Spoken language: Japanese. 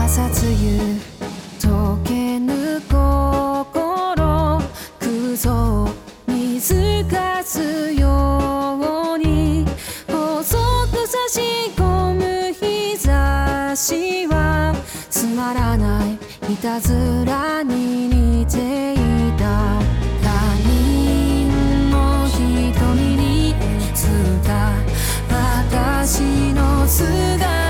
さつゆ溶けぬ心空を見透かすように細く差し込む日差しはつまらないいたずらに似ていた他人の瞳に映った私の姿